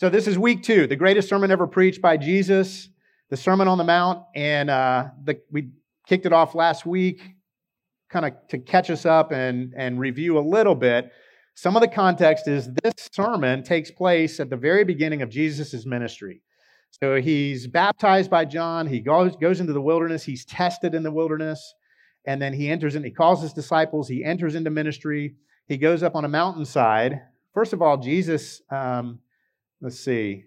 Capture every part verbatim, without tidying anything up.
So this is week two, the greatest sermon ever preached by Jesus, the Sermon on the Mount. And uh, the, we kicked it off last week, kind of to catch us up and, and review a little bit. Some of the context is this sermon takes place at the very beginning of Jesus' ministry. So he's baptized by John. He goes, goes into the wilderness. He's tested in the wilderness. And then he enters in, he calls his disciples. He enters into ministry. He goes up on a mountainside. First of all, Jesus... Um, Let's see.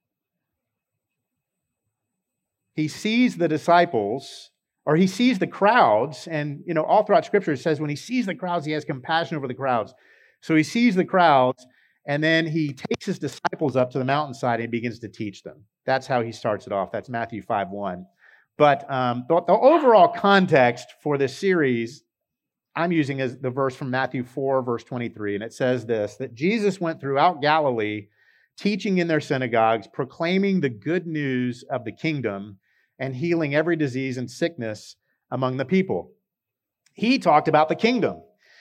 He sees the disciples, or he sees the crowds, and you know, all throughout Scripture it says when he sees the crowds, he has compassion over the crowds. So he sees the crowds, and then he takes his disciples up to the mountainside and begins to teach them. That's how he starts it off. That's Matthew five one. But um, the, the overall context for this series I'm using as the verse from Matthew four, verse twenty-three, and it says this, that Jesus went throughout Galilee, teaching in their synagogues, proclaiming the good news of the kingdom, and healing every disease and sickness among the people. He talked about the kingdom.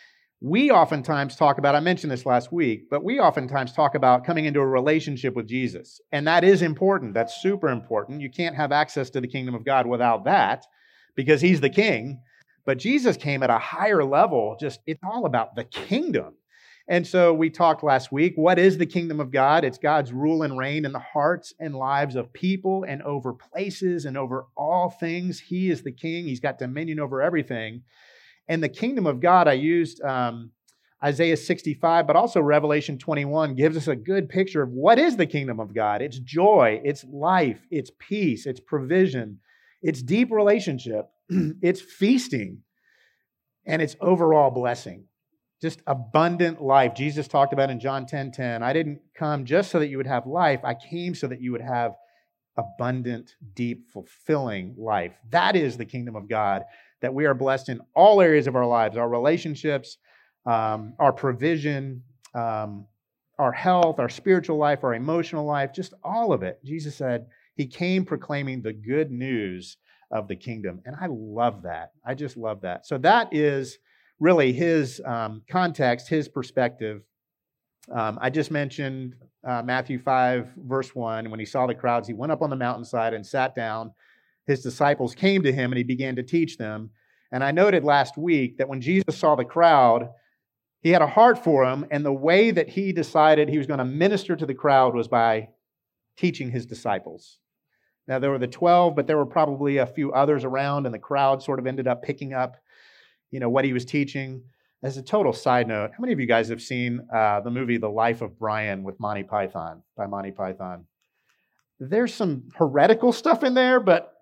We oftentimes talk about, I mentioned this last week, but we oftentimes talk about coming into a relationship with Jesus. And that is important. That's super important. You can't have access to the kingdom of God without that, because he's the king. But Jesus came at a higher level. Just, it's all about the kingdom. And so we talked last week, what is the kingdom of God? It's God's rule and reign in the hearts and lives of people and over places and over all things. He is the king. He's got dominion over everything. And the kingdom of God, I used um, Isaiah sixty-five, but also Revelation twenty-one gives us a good picture of what is the kingdom of God. It's joy, it's life, it's peace, it's provision, it's deep relationship, it's feasting, and it's overall blessing. Just abundant life. Jesus talked about in John ten ten, I didn't come just so that you would have life. I came so that you would have abundant, deep, fulfilling life. That is the kingdom of God, that we are blessed in all areas of our lives, our relationships, um, our provision, um, our health, our spiritual life, our emotional life, just all of it. Jesus said he came proclaiming the good news of the kingdom. And I love that. I just love that. So that is really his um, context, his perspective. Um, I just mentioned uh, Matthew five, verse one. When he saw the crowds, he went up on the mountainside and sat down. His disciples came to him and he began to teach them. And I noted last week that when Jesus saw the crowd, he had a heart for them. And the way that he decided he was going to minister to the crowd was by teaching his disciples. Now, there were the twelve, but there were probably a few others around, and the crowd sort of ended up picking up you know, what he was teaching. As a total side note, how many of you guys have seen uh, the movie The Life of Brian with Monty Python, by Monty Python? There's some heretical stuff in there, but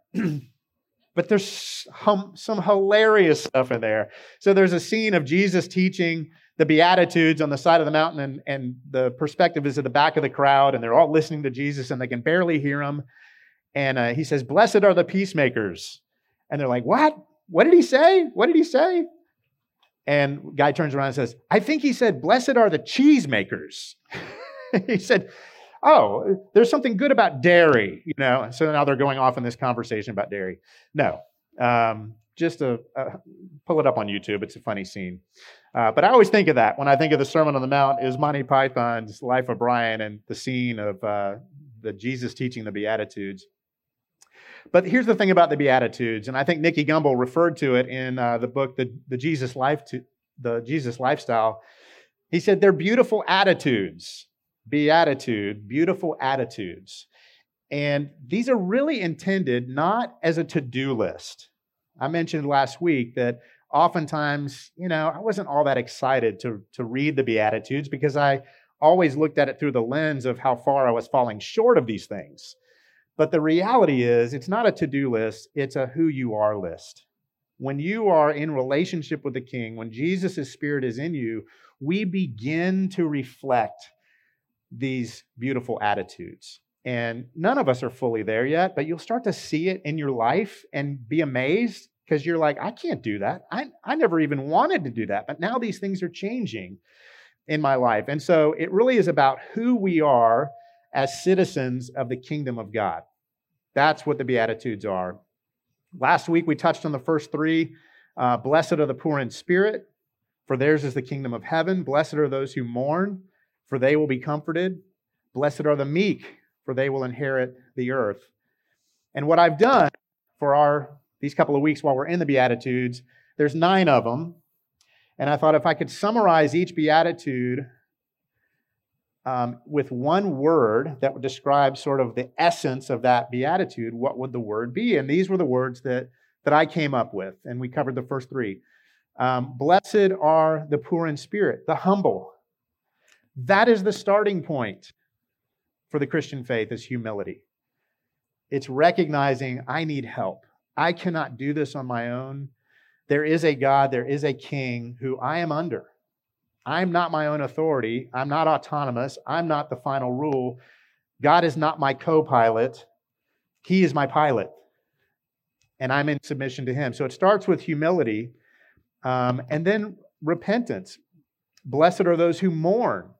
but there's hum, some hilarious stuff in there. So there's a scene of Jesus teaching the Beatitudes on the side of the mountain, and, and the perspective is at the back of the crowd, and they're all listening to Jesus, and they can barely hear him. And uh, he says, "Blessed are the peacemakers." And they're like, "What? What did he say? What did he say?" And guy turns around and says, "I think he said, blessed are the cheesemakers." He said, "Oh, there's something good about dairy, you know." So now they're going off in this conversation about dairy. No, um, just a, a, pull it up on YouTube. It's a funny scene. Uh, but I always think of that when I think of the Sermon on the Mount is Monty Python's Life of Brian and the scene of uh, the Jesus teaching the Beatitudes. But here's the thing about the Beatitudes, and I think Nicky Gumbel referred to it in uh, the book, the, the Jesus Life, to, the Jesus Lifestyle. He said they're beautiful attitudes, beatitude, beautiful attitudes, and these are really intended not as a to-do list. I mentioned last week that oftentimes, you know, I wasn't all that excited to to read the Beatitudes because I always looked at it through the lens of how far I was falling short of these things. But the reality is, it's not a to-do list, it's a who you are list. When you are in relationship with the King, when Jesus' Spirit is in you, we begin to reflect these beautiful attitudes. And none of us are fully there yet, but you'll start to see it in your life and be amazed because you're like, I can't do that. I, I never even wanted to do that, but now these things are changing in my life. And so it really is about who we are as citizens of the kingdom of God. That's what the Beatitudes are. Last week, we touched on the first three. Uh, Blessed are the poor in spirit, for theirs is the kingdom of heaven. Blessed are those who mourn, for they will be comforted. Blessed are the meek, for they will inherit the earth. And what I've done for our these couple of weeks while we're in the Beatitudes, there's nine of them. And I thought if I could summarize each Beatitude um, with one word that would describe sort of the essence of that Beatitude, what would the word be? And these were the words that, that I came up with. And we covered the first three. Um, Blessed are the poor in spirit, the humble. That is the starting point for the Christian faith, is humility. It's recognizing I need help. I cannot do this on my own. There is a God, there is a king who I am under. I'm not my own authority. I'm not autonomous. I'm not the final rule. God is not my co-pilot. He is my pilot. And I'm in submission to him. So it starts with humility um, and then repentance. Blessed are those who mourn.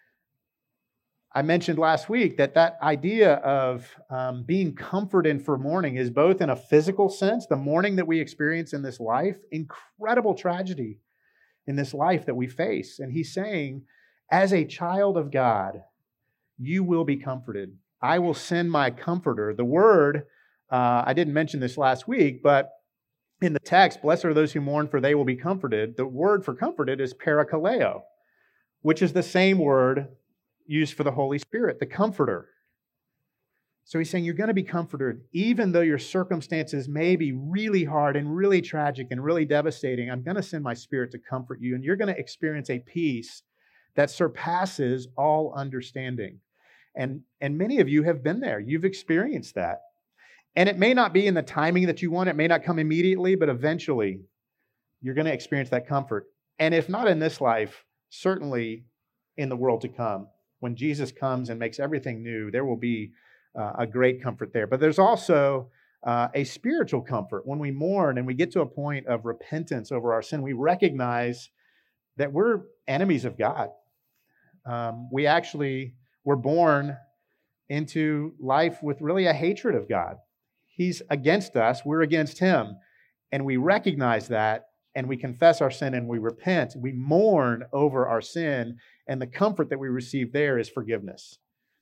I mentioned last week that that idea of um, being comforted for mourning is both in a physical sense, the mourning that we experience in this life, incredible tragedy in this life that we face. And he's saying, as a child of God, you will be comforted. I will send my comforter. The word, uh, I didn't mention this last week, but in the text, blessed are those who mourn, for they will be comforted. The word for comforted is parakaleo, which is the same word used for the Holy Spirit, the Comforter. So he's saying you're going to be comforted even though your circumstances may be really hard and really tragic and really devastating. I'm going to send my Spirit to comfort you, and you're going to experience a peace that surpasses all understanding. And, and many of you have been there. You've experienced that. And it may not be in the timing that you want. It may not come immediately, but eventually you're going to experience that comfort. And if not in this life, certainly in the world to come. When Jesus comes and makes everything new, there will be uh, a great comfort there. But there's also uh, a spiritual comfort. When we mourn and we get to a point of repentance over our sin, we recognize that we're enemies of God. Um, we actually were born into life with really a hatred of God. He's against us, we're against him. And we recognize that, and we confess our sin and we repent. We mourn over our sin, and the comfort that we receive there is forgiveness.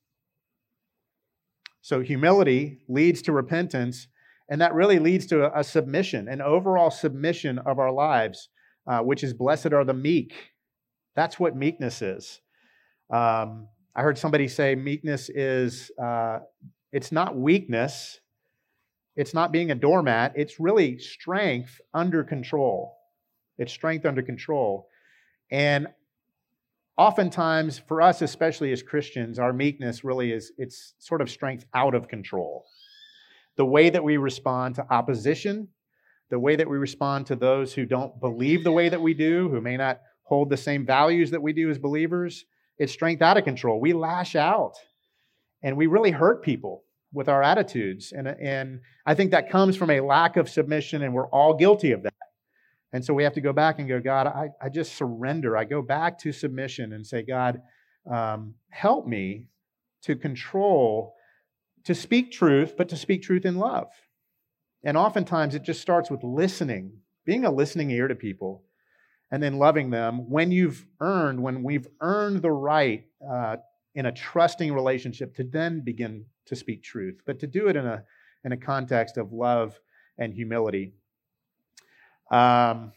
So humility leads to repentance, and that really leads to a, a submission, an overall submission of our lives, uh, which is blessed are the meek. That's what meekness is. Um, I heard somebody say meekness is, uh, it's not weakness. It's not being a doormat. It's really strength under control. It's strength under control. And oftentimes, for us, especially as Christians, our meekness really is, it's sort of strength out of control. The way that we respond to opposition, the way that we respond to those who don't believe the way that we do, who may not hold the same values that we do as believers, it's strength out of control. We lash out, and we really hurt people with our attitudes. And, and I think that comes from a lack of submission, and we're all guilty of that. And so we have to go back and go, God, I, I just surrender. I go back to submission and say, God, um, help me to control, to speak truth, but to speak truth in love. And oftentimes it just starts with listening, being a listening ear to people, and then loving them when you've earned, when we've earned the right uh, in a trusting relationship to then begin to speak truth, but to do it in a, in a context of love and humility. Um,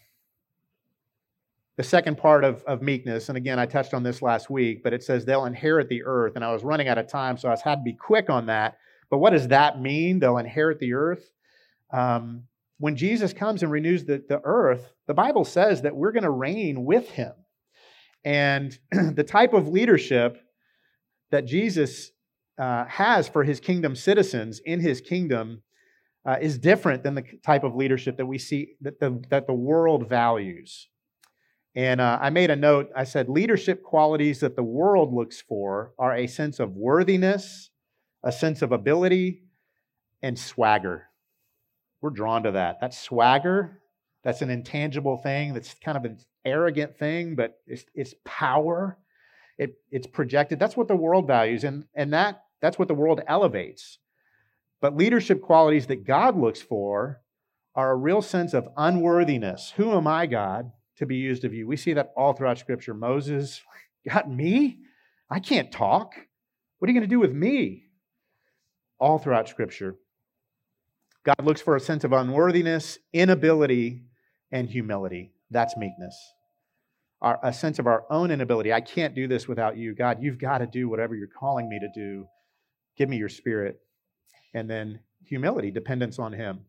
the second part of, of meekness, and again, I touched on this last week, but it says they'll inherit the earth, and I was running out of time, so I had to be quick on that. But what does that mean? They'll inherit the earth. Um, when Jesus comes and renews the, the earth, the Bible says that we're going to reign with him. And the type of leadership that Jesus uh, has for his kingdom citizens in his kingdom Uh, is different than the type of leadership that we see that the, that the world values. And uh, I made a note. I said leadership qualities that the world looks for are a sense of worthiness, a sense of ability, and swagger. We're drawn to that. That swagger, that's an intangible thing. That's kind of an arrogant thing, but it's, it's power. It, it's projected. That's what the world values, and, and that that's what the world elevates. But leadership qualities that God looks for are a real sense of unworthiness. Who am I, God, to be used of you? We see that all throughout Scripture. Moses, God, me? I can't talk. What are you going to do with me? All throughout Scripture, God looks for a sense of unworthiness, inability, and humility. That's meekness. Our, a sense of our own inability. I can't do this without you. God, you've got to do whatever you're calling me to do. Give me your Spirit. And then humility, dependence on Him.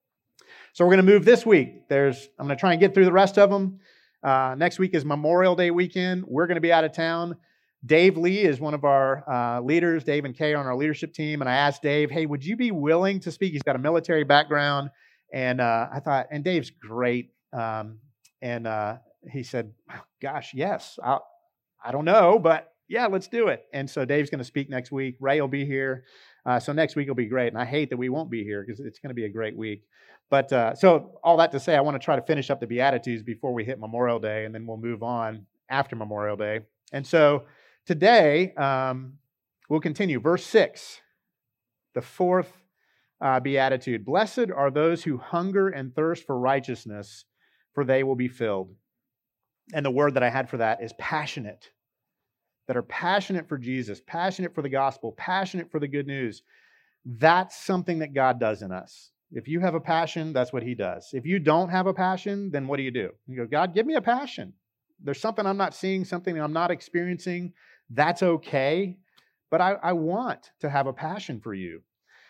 So we're going to move this week. There's, I'm going to try and get through the rest of them. Uh, next week is Memorial Day weekend. We're going to be out of town. Dave Lee is one of our uh, leaders. Dave and Kay are on our leadership team. And I asked Dave, hey, would you be willing to speak? He's got a military background. And uh, I thought, and Dave's great. Um, and uh, he said, gosh, yes. I'll, I don't know, but yeah, let's do it. And so Dave's going to speak next week. Ray will be here. Uh, so next week will be great. And I hate that we won't be here because it's going to be a great week. But uh, so all that to say, I want to try to finish up the Beatitudes before we hit Memorial Day, and then we'll move on after Memorial Day. And so today, um, we'll continue. Verse six, the fourth uh, Beatitude. Blessed are those who hunger and thirst for righteousness, for they will be filled. And the word that I had for that is passionate. That are passionate for Jesus, passionate for the gospel, passionate for the good news. That's something that God does in us. If you have a passion, that's what He does. If you don't have a passion, then what do you do? You go, God, give me a passion. There's something I'm not seeing, something I'm not experiencing. That's okay, but I, I want to have a passion for you.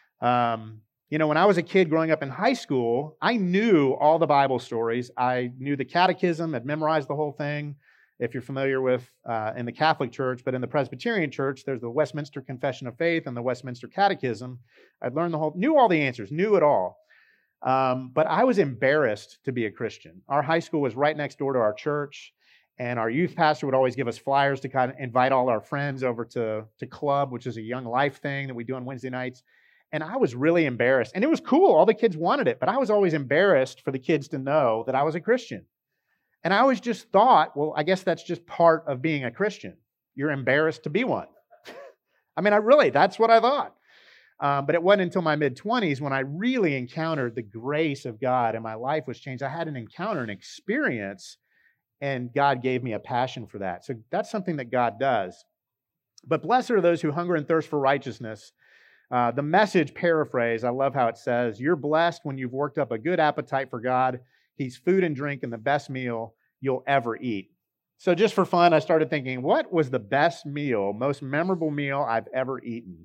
Um, you know, when I was a kid growing up in high school, I knew all the Bible stories. I knew the catechism, had memorized the whole thing. If you're familiar with uh, in the Catholic Church, but in the Presbyterian Church, there's the Westminster Confession of Faith and the Westminster Catechism. I'd learned the whole, knew all the answers, knew it all. Um, but I was embarrassed to be a Christian. Our high school was right next door to our church, and our youth pastor would always give us flyers to kind of invite all our friends over to, to Club, which is a Young Life thing that we do on Wednesday nights. And I was really embarrassed. And it was cool. All the kids wanted it, but I was always embarrassed for the kids to know that I was a Christian. And I always just thought, well, I guess that's just part of being a Christian. You're embarrassed to be one. I mean, I really, that's what I thought. Um, but it wasn't until my mid-twenties when I really encountered the grace of God and my life was changed. I had an encounter, an experience, and God gave me a passion for that. So that's something that God does. But blessed are those who hunger and thirst for righteousness. Uh, the Message paraphrase, I love how it says, you're blessed when you've worked up a good appetite for God. He's food and drink and the best meal you'll ever eat. So just for fun, I started thinking, what was the best meal, most memorable meal I've ever eaten?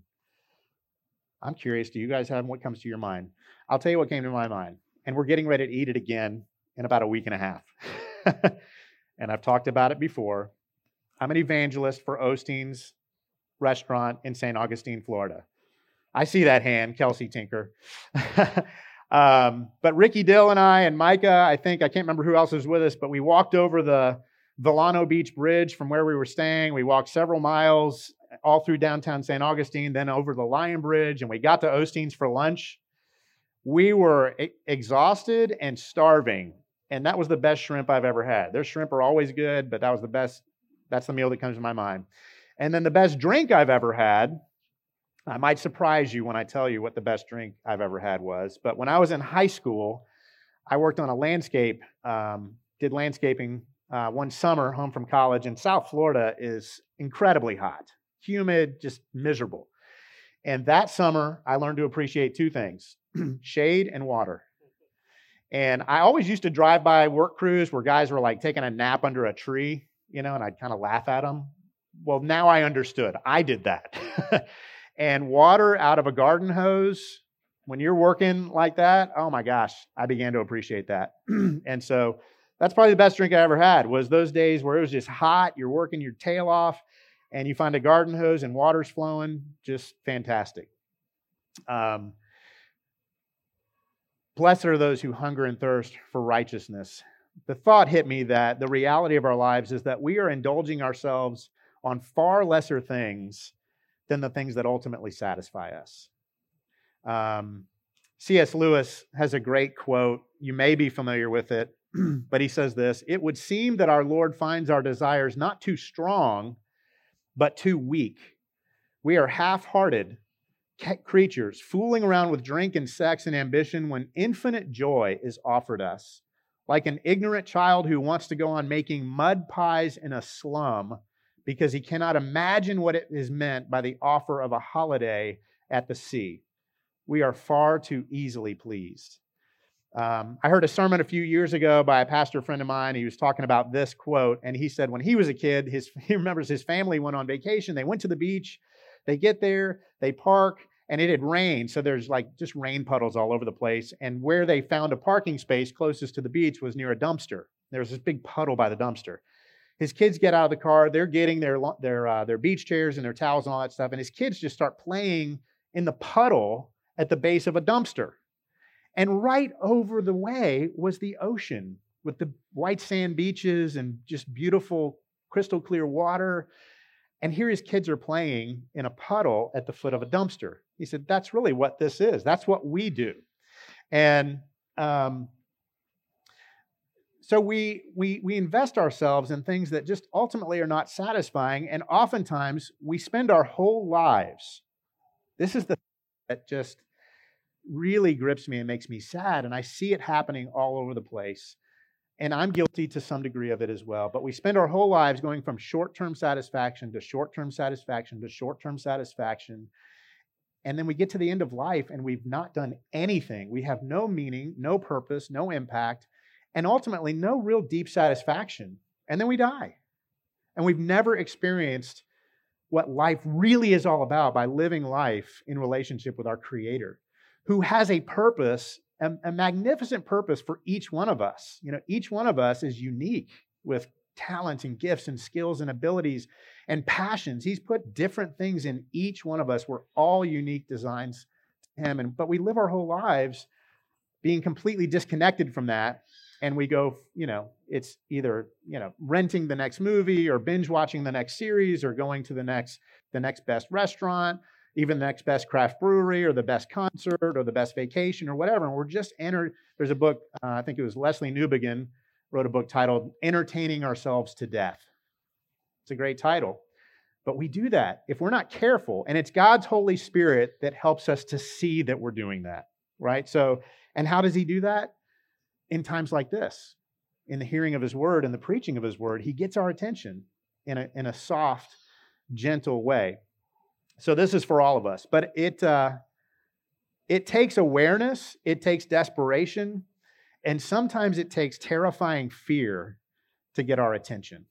I'm curious, do you guys have what comes to your mind? I'll tell you what came to my mind. And we're getting ready to eat it again in about a week and a half. And I've talked about it before. I'm an evangelist for Osteen's restaurant in Saint Augustine, Florida. I see that hand, Kelsey Tinker. Um, but Ricky Dill and I and Micah, I think, I can't remember who else was with us, but we walked over the Villano Beach Bridge from where we were staying. We walked several miles all through downtown Saint Augustine, then over the Lion Bridge, and we got to Osteen's for lunch. We were e- exhausted and starving, and that was the best shrimp I've ever had. Their shrimp are always good, but that was the best. That's the meal that comes to my mind. And then the best drink I've ever had, I might surprise you when I tell you what the best drink I've ever had was. But when I was in high school, I worked on a landscape, um, did landscaping uh, one summer home from college. And South Florida is incredibly hot, humid, just miserable. And that summer, I learned to appreciate two things, shade and water. And I always used to drive by work crews where guys were like taking a nap under a tree, you know, and I'd kind of laugh at them. Well, now I understood. I did that. And water out of a garden hose, when you're working like that, oh my gosh, I began to appreciate that. And so that's probably the best drink I ever had, was those days where it was just hot, you're working your tail off, and you find a garden hose and water's flowing, just fantastic. Um, Blessed are those who hunger and thirst for righteousness. The thought hit me that the reality of our lives is that we are indulging ourselves on far lesser things than the things that ultimately satisfy us. Um, C S Lewis has a great quote. You may be familiar with it, but he says this: "It would seem that our Lord finds our desires not too strong, but too weak. We are half-hearted creatures, fooling around with drink and sex and ambition when infinite joy is offered us. Like an ignorant child who wants to go on making mud pies in a slum because he cannot imagine what it is meant by the offer of a holiday at the sea. We are far too easily pleased. Um, I heard a sermon a few years ago by a pastor friend of mine. He was talking about this quote, and he said when he was a kid, his, he remembers his family went on vacation. They went to the beach. They get there, they park, and it had rained. So there's like just rain puddles all over the place. And where they found a parking space closest to the beach was near a dumpster. There was this big puddle by the dumpster. His kids get out of the car. They're getting their, their, uh, their beach chairs and their towels and all that stuff. And his kids just start playing in the puddle at the base of a dumpster. And right over the way was the ocean with the white sand beaches and just beautiful crystal clear water. And here his kids are playing in a puddle at the foot of a dumpster. He said, that's really what this is. That's what we do. And um, so we, we, we invest ourselves in things that just ultimately are not satisfying. And oftentimes we spend our whole lives. This is the thing that just really grips me and makes me sad. And I see it happening all over the place. And I'm guilty to some degree of it as well. But we spend our whole lives going from short-term satisfaction to short-term satisfaction to short-term satisfaction. And then we get to the end of life and we've not done anything. We have no meaning, no purpose, no impact, and ultimately no real deep satisfaction. And then we die. And we've never experienced what life really is all about by living life in relationship with our Creator, who has a purpose, a, a magnificent purpose for each one of us. You know, each one of us is unique with talents and gifts and skills and abilities and passions. He's put different things in each one of us. We're all unique designs to Him. And, but we live our whole lives being completely disconnected from that. And we go, you know, it's either, you know, renting the next movie or binge watching the next series or going to the next, the next best restaurant, even the next best craft brewery or the best concert or the best vacation or whatever. And we're just entered. There's a book, uh, I think it was Leslie Newbegin wrote a book titled Entertaining Ourselves to Death. It's a great title. But we do that if we're not careful. And it's God's Holy Spirit that helps us to see that we're doing that, right? So, and how does He do that? In times like this, in the hearing of His word and the preaching of His word, He gets our attention in a, in a soft, gentle way. So this is for all of us, but it uh, it takes awareness, it takes desperation, and sometimes it takes terrifying fear to get our attention.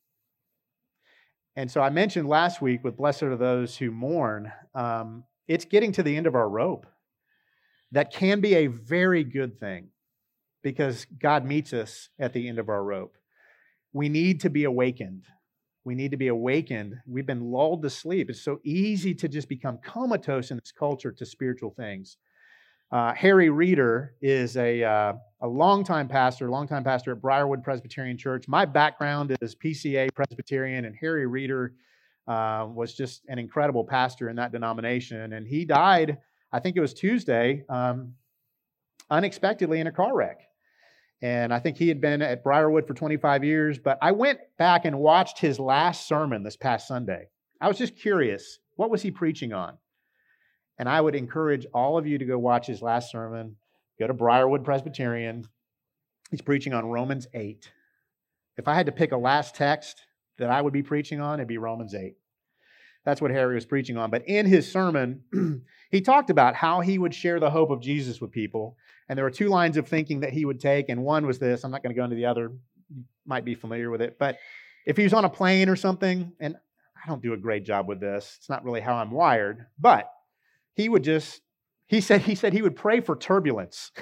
And so I mentioned last week with Blessed are those who mourn, um, it's getting to the end of our rope. That can be a very good thing because God meets us at the end of our rope. We need to be awakened. We need to be awakened. We've been lulled to sleep. It's so easy to just become comatose in this culture to spiritual things. Uh, Harry Reeder is a, uh, a longtime pastor, longtime pastor at Briarwood Presbyterian Church. My background is P C A Presbyterian, and Harry Reeder uh, was just an incredible pastor in that denomination. And he died, I think it was Tuesday, um, unexpectedly in a car wreck. And I think he had been at Briarwood for twenty-five years. But I went back and watched his last sermon this past Sunday. I was just curious, what was he preaching on? And I would encourage all of you to go watch his last sermon. Go to Briarwood Presbyterian. He's preaching on Romans eight. If I had to pick a last text that I would be preaching on, it'd be Romans eight. That's what Harry was preaching on. But in his sermon, he talked about how he would share the hope of Jesus with people. And there were two lines of thinking that he would take. And one was this. I'm not going to go into the other. You might be familiar with it. But if he was on a plane or something, and I don't do a great job with this. It's not really how I'm wired. But he would just, he said, he said he would pray for turbulence.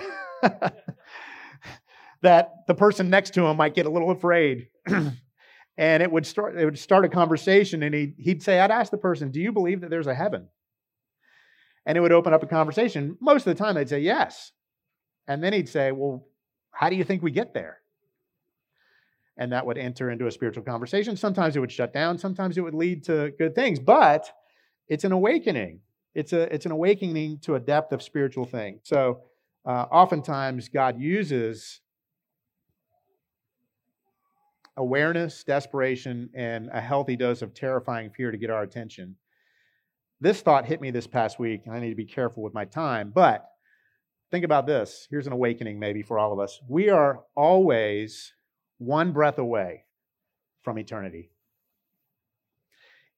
That the person next to him might get a little afraid. And it would start, it would start a conversation, and he'd, he'd say, I'd ask the person, do you believe that there's a heaven? And it would open up a conversation. Most of the time, they'd say, yes. And then he'd say, well, how do you think we get there? And that would enter into a spiritual conversation. Sometimes it would shut down. Sometimes it would lead to good things. But it's an awakening. It's a it's an awakening to a depth of spiritual thing. So uh, oftentimes God uses awareness, desperation, and a healthy dose of terrifying fear to get our attention. This thought hit me this past week, and I need to be careful with my time. But think about this. Here's an awakening maybe for all of us. We are always one breath away from eternity.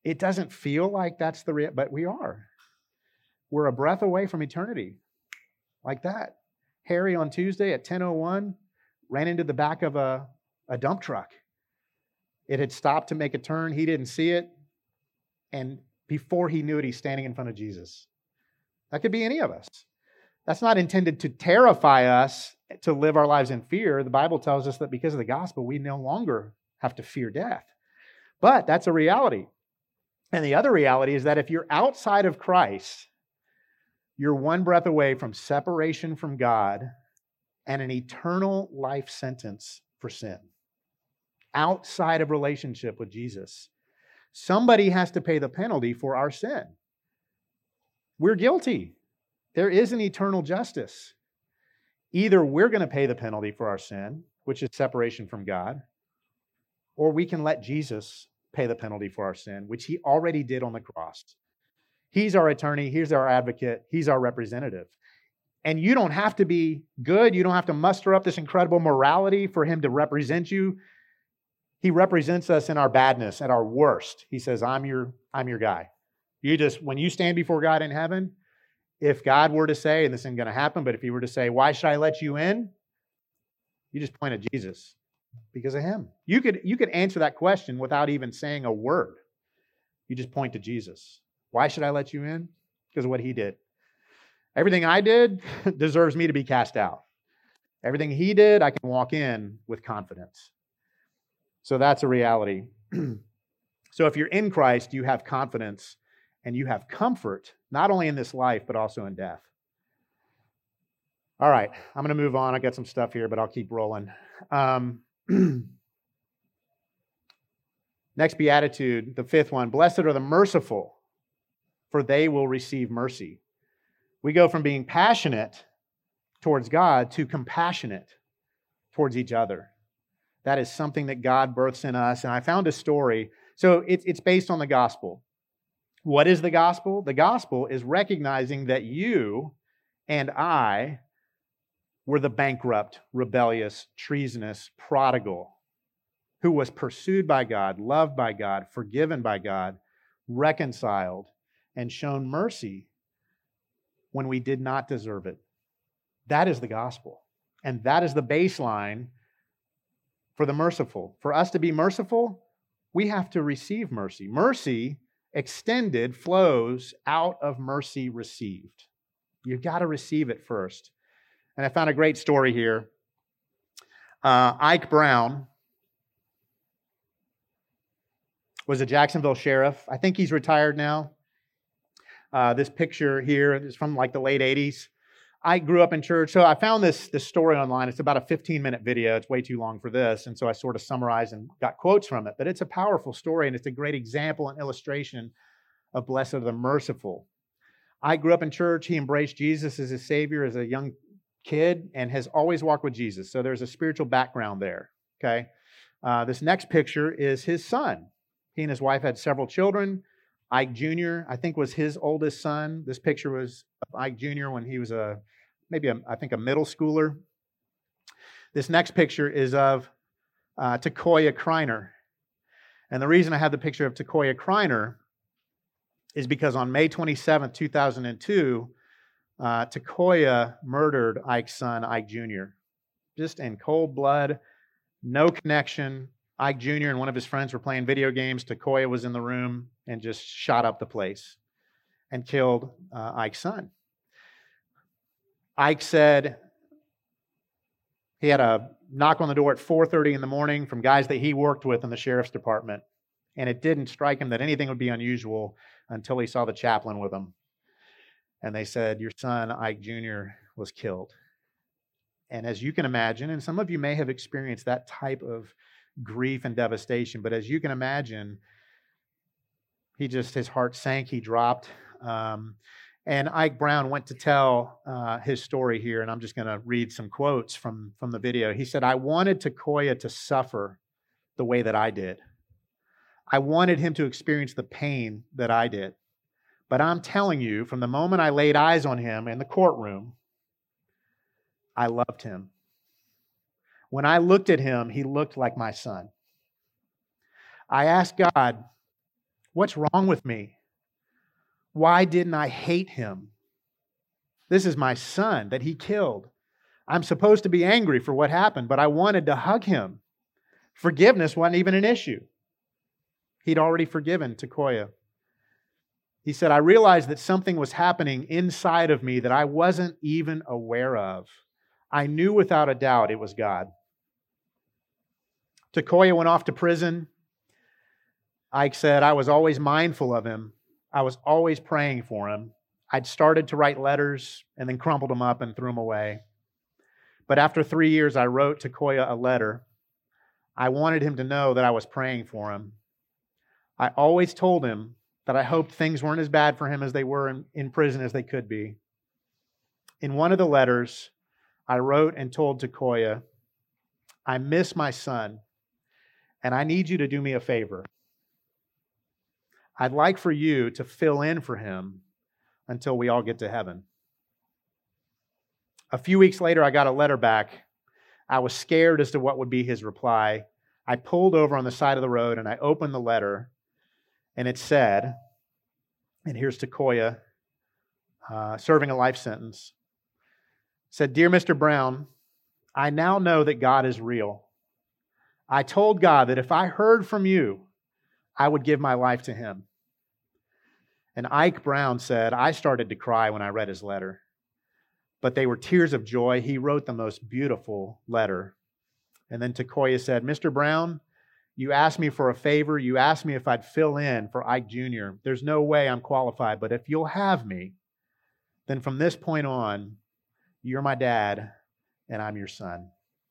It doesn't feel like that's the real, but we are. We're a breath away from eternity, like that. Harry on Tuesday at ten oh one ran into the back of a, a dump truck. It had stopped to make a turn. He didn't see it. And before he knew it, he's standing in front of Jesus. That could be any of us. That's not intended to terrify us to live our lives in fear. The Bible tells us that because of the gospel, we no longer have to fear death. But that's a reality. And the other reality is that if you're outside of Christ, you're one breath away from separation from God and an eternal life sentence for sin. Outside of relationship with Jesus. Somebody has to pay the penalty for our sin. We're guilty. There is an eternal justice. Either we're going to pay the penalty for our sin, which is separation from God, or we can let Jesus pay the penalty for our sin, which he already did on the cross. He's our attorney. He's our advocate. He's our representative. And you don't have to be good. You don't have to muster up this incredible morality for him to represent you. He represents us in our badness, at our worst. He says, I'm your, I'm your guy. You just, when you stand before God in heaven, if God were to say, and this isn't going to happen, but if he were to say, why should I let you in? You just point at Jesus because of him. You could, you could answer that question without even saying a word. You just point to Jesus. Why should I let you in? Because of what he did. Everything I did deserves me to be cast out. Everything he did, I can walk in with confidence. So that's a reality. So if you're in Christ, you have confidence and you have comfort, not only in this life, but also in death. All right, I'm going to move on. I got some stuff here, but I'll keep rolling. Um, next beatitude, the fifth one. Blessed are the merciful, for they will receive mercy. We go from being passionate towards God to compassionate towards each other. That is something that God births in us. And I found a story. So it's, it's based on the gospel. What is the gospel? The gospel is recognizing that you and I were the bankrupt, rebellious, treasonous, prodigal who was pursued by God, loved by God, forgiven by God, reconciled, and shown mercy when we did not deserve it. That is the gospel. And that is the baseline for the merciful. For us to be merciful, we have to receive mercy. Mercy extended flows out of mercy received. You've got to receive it first. And I found a great story here. Uh, Ike Brown was a Jacksonville sheriff. I think he's retired now. Uh, this picture here is from like the late eighties. I grew up in church, so I found this, this story online. It's about a fifteen-minute video. It's way too long for this, and so I sort of summarized and got quotes from it. But it's a powerful story, and it's a great example and illustration of blessed are the merciful. I grew up in church. He embraced Jesus as his Savior as a young kid and has always walked with Jesus. So there's a spiritual background there, okay? Uh, this next picture is his son. He and his wife had several children. Ike Junior, I think, was his oldest son. This picture was of Ike Junior when he was a maybe, a, I think, a middle schooler. This next picture is of uh, Takoya Kreiner. And the reason I have the picture of Takoya Kreiner is because on May twenty-seventh, two thousand two, uh, Takoya murdered Ike's son, Ike Junior Just in cold blood, no connection. Ike Junior and one of his friends were playing video games. Takoya was in the room and just shot up the place and killed uh, Ike's son. Ike said he had a knock on the door at four thirty in the morning from guys that he worked with in the sheriff's department, and it didn't strike him that anything would be unusual until he saw the chaplain with him. And they said, your son, Ike Junior, was killed. And as you can imagine, and some of you may have experienced that type of grief and devastation, but as you can imagine, he just, his heart sank, he dropped. Um, and Ike Brown went to tell uh, his story here, and I'm just going to read some quotes from, from the video. He said, I wanted Takoya to suffer the way that I did. I wanted him to experience the pain that I did. But I'm telling you, from the moment I laid eyes on him in the courtroom, I loved him. When I looked at him, he looked like my son. I asked God, What's wrong with me? Why didn't I hate him? This is my son that he killed. I'm supposed to be angry for what happened, but I wanted to hug him. Forgiveness wasn't even an issue. He'd already forgiven Tekoya. He said, I realized that something was happening inside of me that I wasn't even aware of. I knew without a doubt it was God. Tekoya went off to prison. Ike said, I was always mindful of him. I was always praying for him. I'd started to write letters and then crumpled them up and threw them away. But after three years, I wrote Tekoya a letter. I wanted him to know that I was praying for him. I always told him that I hoped things weren't as bad for him as they were in, in prison as they could be. In one of the letters, I wrote and told Tekoya, I miss my son, and I need you to do me a favor. I'd like for you to fill in for him until we all get to heaven. A few weeks later, I got a letter back. I was scared as to what would be his reply. I pulled over on the side of the road and I opened the letter, and it said, and here's Tekoya uh, serving a life sentence. It said, Dear Mister Brown, I now know that God is real. I told God that if I heard from you, I would give my life to him. And Ike Brown said, I started to cry when I read his letter. But they were tears of joy. He wrote the most beautiful letter. And then Tekoya said, Mister Brown, you asked me for a favor. You asked me if I'd fill in for Ike Junior There's no way I'm qualified, but if you'll have me, then from this point on, you're my dad and I'm your son.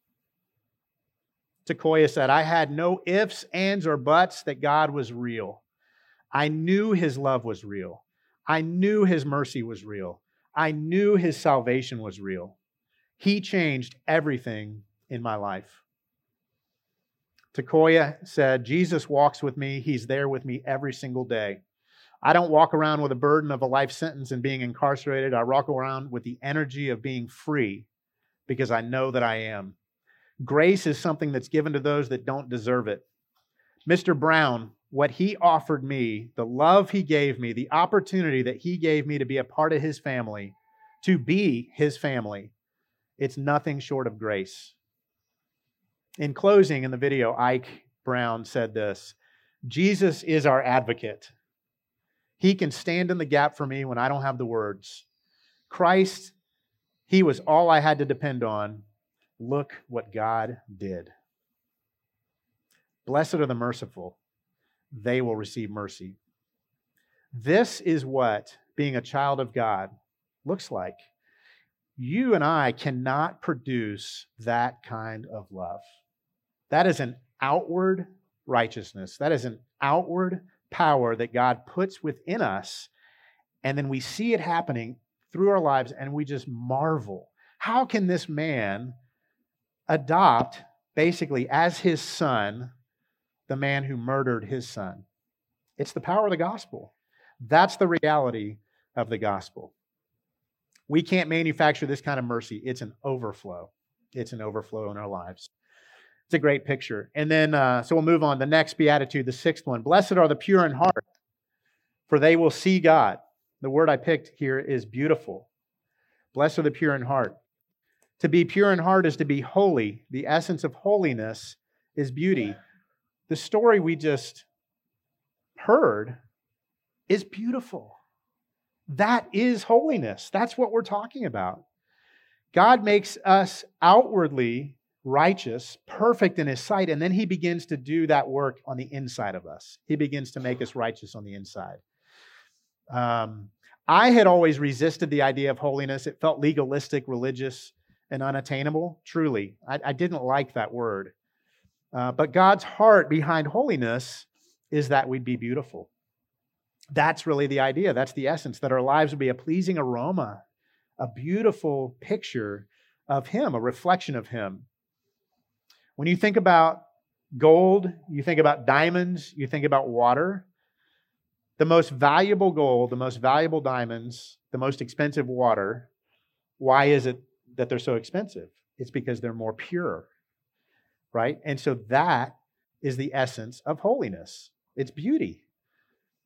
Tekoya said, I had no ifs, ands, or buts that God was real. I knew his love was real. I knew his mercy was real. I knew his salvation was real. He changed everything in my life. Tekoya said, Jesus walks with me. He's there with me every single day. I don't walk around with a burden of a life sentence and being incarcerated. I walk around with the energy of being free because I know that I am. Grace is something that's given to those that don't deserve it. Mister Brown, what he offered me, the love he gave me, the opportunity that he gave me to be a part of his family, to be his family, it's nothing short of grace. In closing, in the video, Ike Brown said this, Jesus is our advocate. He can stand in the gap for me when I don't have the words. Christ, he was all I had to depend on. Look what God did. Blessed are the merciful. They will receive mercy. This is what being a child of God looks like. You and I cannot produce that kind of love. That is an outward righteousness. That is an outward power that God puts within us. And then we see it happening through our lives and we just marvel. How can this man adopt, basically, as his son, the man who murdered his son? It's the power of the gospel. That's the reality of the gospel. We can't manufacture this kind of mercy. It's an overflow. It's an overflow in our lives. It's a great picture. And then, uh, so we'll move on. The next beatitude, the sixth one. Blessed are the pure in heart, for they will see God. The word I picked here is beautiful. Blessed are the pure in heart. To be pure in heart is to be holy. The essence of holiness is beauty. The story we just heard is beautiful. That is holiness. That's what we're talking about. God makes us outwardly righteous, perfect in his sight, and then he begins to do that work on the inside of us. He begins to make us righteous on the inside. Um, I had always resisted the idea of holiness. It felt legalistic, religious, and unattainable. Truly, I, I didn't like that word. Uh, but God's heart behind holiness is that we'd be beautiful. That's really the idea. That's the essence, that our lives would be a pleasing aroma, a beautiful picture of him, a reflection of him. When you think about gold, you think about diamonds, you think about water. The most valuable gold, the most valuable diamonds, the most expensive water, why is it that they're so expensive? It's because they're more pure, right? And so that is the essence of holiness. It's beauty.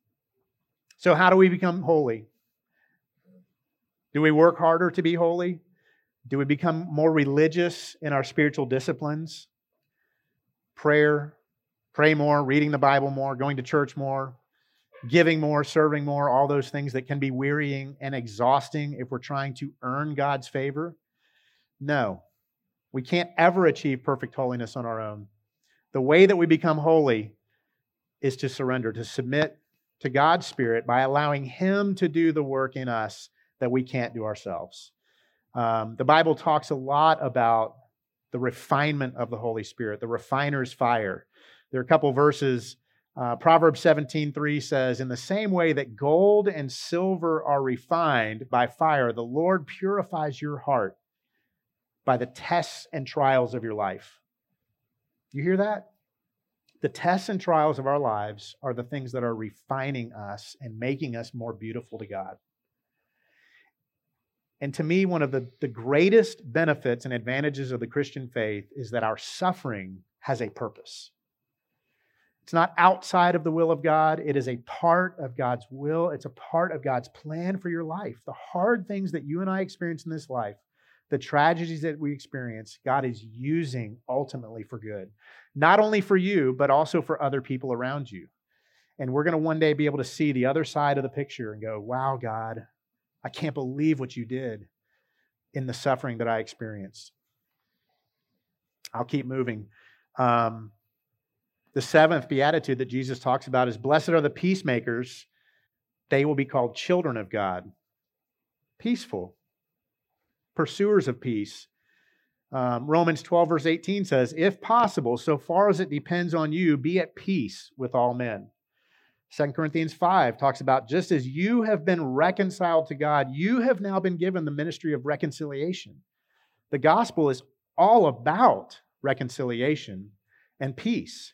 So how do we become holy? Do we work harder to be holy? Do we become more religious in our spiritual disciplines? Prayer, pray more, reading the Bible more, going to church more, giving more, serving more, all those things that can be wearying and exhausting if we're trying to earn God's favor? No. We can't ever achieve perfect holiness on our own. The way that we become holy is to surrender, to submit to God's Spirit by allowing Him to do the work in us that we can't do ourselves. Um, the Bible talks a lot about the refinement of the Holy Spirit, the refiner's fire. There are a couple verses. Uh, Proverbs seventeen three says, "In the same way that gold and silver are refined by fire, the Lord purifies your heart by the tests and trials of your life." You hear that? The tests and trials of our lives are the things that are refining us and making us more beautiful to God. And to me, one of the, the greatest benefits and advantages of the Christian faith is that our suffering has a purpose. It's not outside of the will of God. It is a part of God's will. It's a part of God's plan for your life. The hard things that you and I experience in this life, the tragedies that we experience, God is using ultimately for good. Not only for you, but also for other people around you. And we're going to one day be able to see the other side of the picture and go, wow, God, I can't believe what you did in the suffering that I experienced. I'll keep moving. Um, the seventh beatitude that Jesus talks about is, "Blessed are the peacemakers. They will be called children of God." Peaceful. Pursuers of peace. Um, Romans twelve verse eighteen says, "If possible, so far as it depends on you, be at peace with all men." Second Corinthians five talks about, "Just as you have been reconciled to God, you have now been given the ministry of reconciliation." The gospel is all about reconciliation and peace.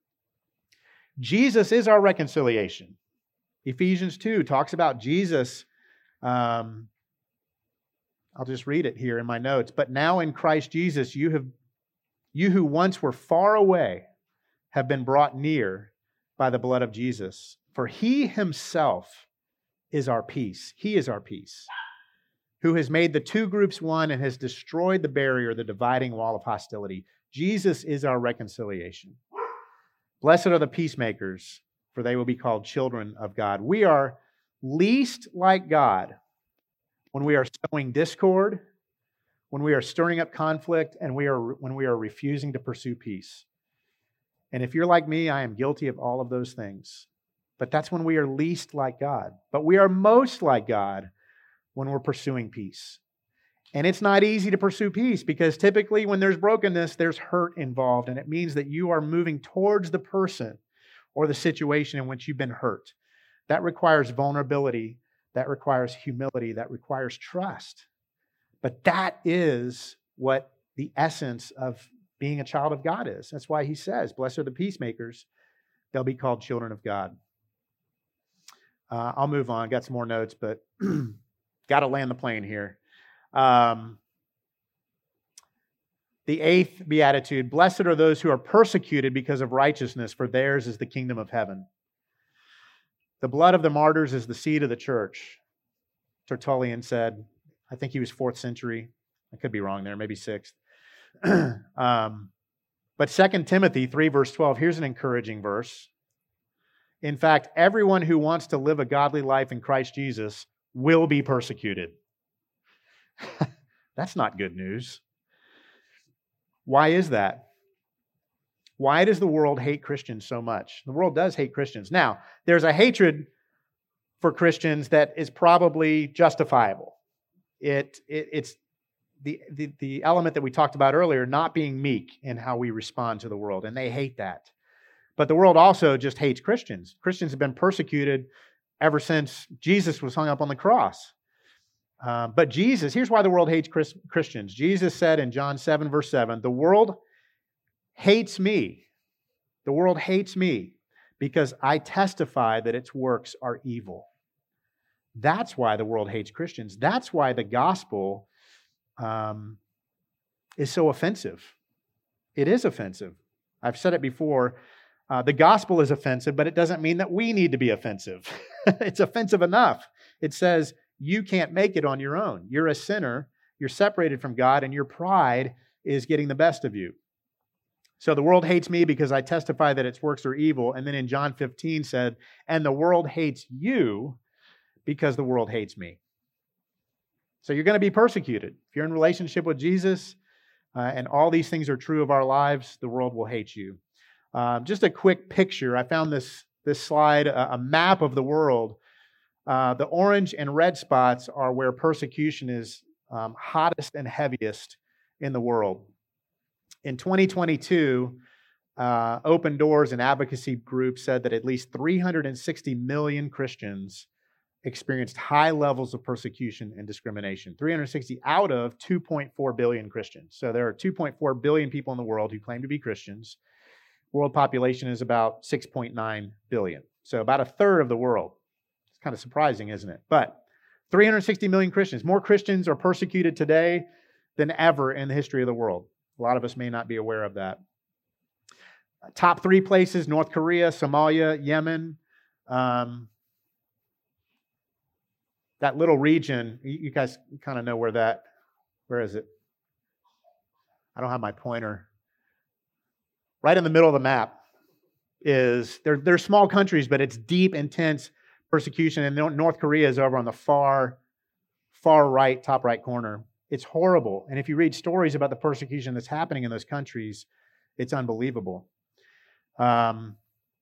Jesus is our reconciliation. Ephesians two talks about Jesus. Um, I'll just read it here in my notes. "But now in Christ Jesus, you have, you who once were far away have been brought near by the blood of Jesus. For He Himself is our peace." He is our peace. "Who has made the two groups one and has destroyed the barrier, the dividing wall of hostility." Jesus is our reconciliation. "Blessed are the peacemakers, for they will be called children of God." We are least like God when we are sowing discord, when we are stirring up conflict, and we are when we are refusing to pursue peace. And if you're like me, I am guilty of all of those things. But that's when we are least like God. But we are most like God when we're pursuing peace. And it's not easy to pursue peace because typically when there's brokenness, there's hurt involved. And it means that you are moving towards the person or the situation in which you've been hurt. That requires vulnerability. That requires humility. That requires trust. But that is what the essence of being a child of God is. That's why He says, "Blessed are the peacemakers. They'll be called children of God." Uh, I'll move on. Got some more notes, but got to land the plane here. Um, the eighth beatitude, "Blessed are those who are persecuted because of righteousness, for theirs is the kingdom of heaven." The blood of the martyrs is the seed of the church. Tertullian said, I think he was fourth century. I could be wrong there, maybe sixth. um, but Second Timothy three, verse twelve, here's an encouraging verse. "In fact, everyone who wants to live a godly life in Christ Jesus will be persecuted." That's not good news. Why is that? Why does the world hate Christians so much? The world does hate Christians. Now, there's a hatred for Christians that is probably justifiable. It, it it's The, the, the element that we talked about earlier, not being meek in how we respond to the world, and they hate that. But the world also just hates Christians. Christians have been persecuted ever since Jesus was hung up on the cross. Uh, but Jesus, here's why the world hates Chris, Christians. Jesus said in John seven, verse seven, "The world hates me. The world hates me because I testify that its works are evil." That's why the world hates Christians. That's why the gospel Um, is so offensive. It is offensive. I've said it before. Uh, the gospel is offensive, but it doesn't mean that we need to be offensive. It's offensive enough. It says you can't make it on your own. You're a sinner. You're separated from God, and your pride is getting the best of you. So the world hates me because I testify that its works are evil. And then in John fifteen said, and the world hates you because the world hates me. So you're going to be persecuted. If you're in relationship with Jesus, uh, and all these things are true of our lives, the world will hate you. Uh, just a quick picture. I found this, this slide, a, a map of the world. Uh, the orange and red spots are where persecution is um, hottest and heaviest in the world. In twenty twenty-two, uh, Open Doors, an advocacy group, said that at least three hundred sixty million Christians experienced high levels of persecution and discrimination. three hundred sixty out of two point four billion Christians. So there are two point four billion people in the world who claim to be Christians. World population is about six point nine billion. So about a third of the world. It's kind of surprising, isn't it? But three hundred sixty million Christians. More Christians are persecuted today than ever in the history of the world. A lot of us may not be aware of that. Top three places: North Korea, Somalia, Yemen. Um, that little region, you guys kind of know where that, where is it? I don't have my pointer. Right in the middle of the map is, they're, they're small countries, but it's deep, intense persecution. And North Korea is over on the far, far right, top right corner. It's horrible. And if you read stories about the persecution that's happening in those countries, it's unbelievable. Um,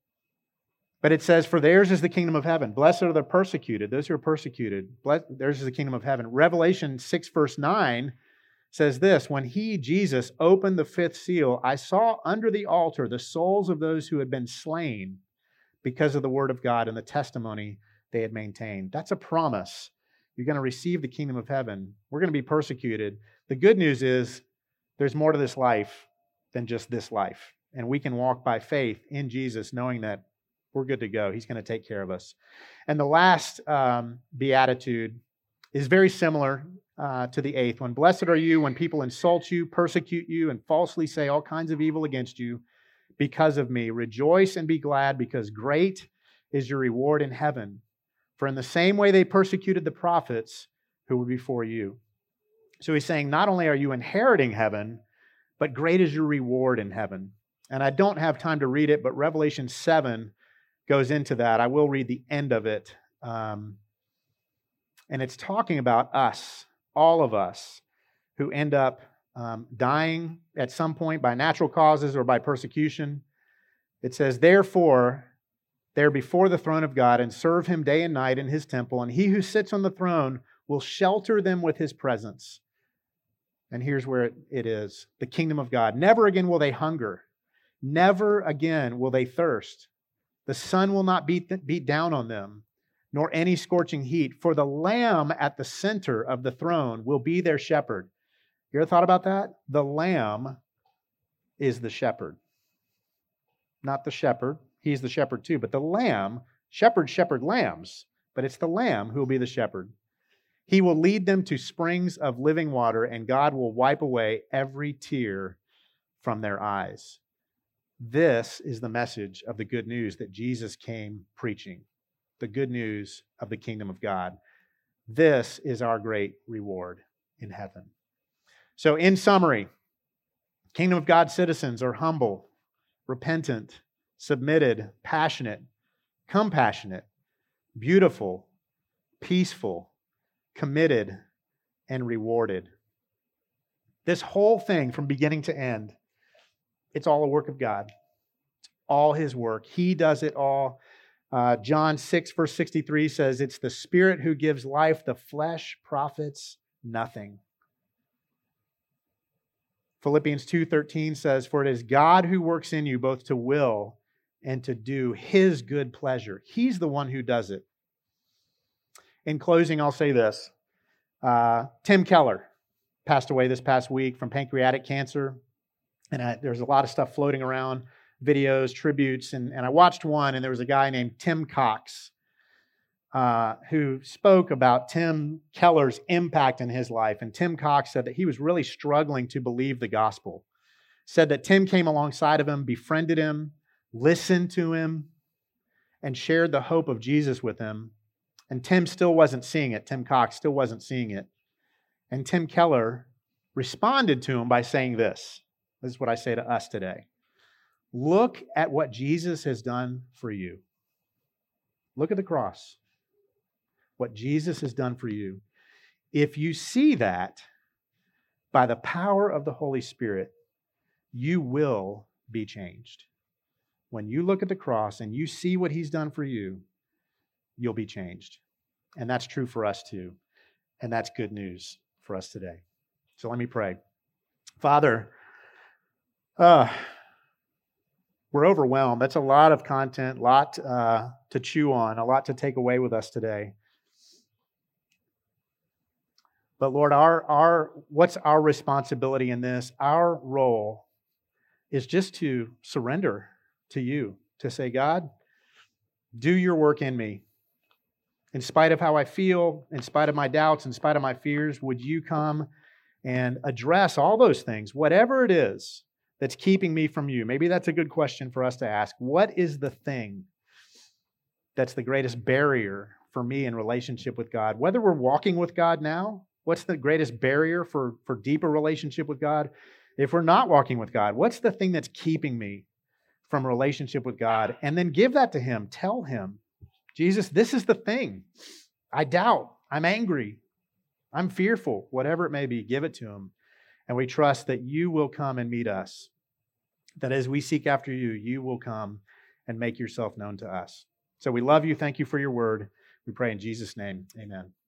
but it says, for theirs is the kingdom of heaven. Blessed are the persecuted, those who are persecuted. Blessed, theirs is the kingdom of heaven. Revelation six, verse nine says this, when he, Jesus, opened the fifth seal, I saw under the altar the souls of those who had been slain because of the word of God and the testimony they had maintained. That's a promise. You're going to receive the kingdom of heaven. We're going to be persecuted. The good news is there's more to this life than just this life. And we can walk by faith in Jesus, knowing that we're good to go. He's going to take care of us. And the last um, beatitude is very similar uh, to the eighth one. Blessed are you when people insult you, persecute you, and falsely say all kinds of evil against you because of me. Rejoice and be glad, because great is your reward in heaven. For in the same way they persecuted the prophets who were before you. So he's saying, not only are you inheriting heaven, but great is your reward in heaven. And I don't have time to read it, but Revelation seven goes into that. I will read the end of it. Um, and it's talking about us, all of us, who end up um, dying at some point by natural causes or by persecution. It says, therefore, they're before the throne of God and serve him day and night in his temple, and he who sits on the throne will shelter them with his presence. And here's where it, it is, the kingdom of God. Never again will they hunger. Never again will they thirst. The sun will not beat, beat down on them, nor any scorching heat, for the Lamb at the center of the throne will be their shepherd. You ever thought about that? The Lamb is the shepherd. Not the shepherd. He's the shepherd too. But the Lamb, shepherds shepherd lambs, but it's the Lamb who will be the shepherd. He will lead them to springs of living water, and God will wipe away every tear from their eyes. This is the message of the good news that Jesus came preaching. The good news of the kingdom of God. This is our great reward in heaven. So in summary, kingdom of God citizens are humble, repentant, submitted, passionate, compassionate, beautiful, peaceful, committed, and rewarded. This whole thing from beginning to end, it's all a work of God. It's all his work. He does it all. Uh, John six, verse sixty-three says, it's the Spirit who gives life. The flesh profits nothing. Philippians two thirteen says, for it is God who works in you both to will and to do his good pleasure. He's the one who does it. In closing, I'll say this. Uh, Tim Keller passed away this past week from pancreatic cancer. And I, there's a lot of stuff floating around, videos, tributes. And, and I watched one, and there was a guy named Tim Cox uh, who spoke about Tim Keller's impact in his life. And Tim Cox said that he was really struggling to believe the gospel. Said that Tim came alongside of him, befriended him, listened to him, and shared the hope of Jesus with him. And Tim still wasn't seeing it. Tim Cox still wasn't seeing it. And Tim Keller responded to him by saying this. This is what I say to us today. Look at what Jesus has done for you. Look at the cross. What Jesus has done for you. If you see that, by the power of the Holy Spirit, you will be changed. When you look at the cross and you see what he's done for you, you'll be changed. And that's true for us too. And that's good news for us today. So let me pray. Father, uh, we're overwhelmed. That's a lot of content, a lot uh, to chew on, a lot to take away with us today. But Lord, our, our, what's our responsibility in this? Our role is just to surrender to you, to say, God, do your work in me. In spite of how I feel, in spite of my doubts, in spite of my fears, would you come and address all those things, whatever it is that's keeping me from you? Maybe that's a good question for us to ask. What is the thing that's the greatest barrier for me in relationship with God? Whether we're walking with God now, what's the greatest barrier for, for deeper relationship with God? If we're not walking with God, what's the thing that's keeping me from relationship with God? And then give that to him. Tell him, Jesus, this is the thing. I doubt. I'm angry. I'm fearful. Whatever it may be, give it to him. And we trust that you will come and meet us. That as we seek after you, you will come and make yourself known to us. So we love you. Thank you for your word. We pray in Jesus' name. Amen.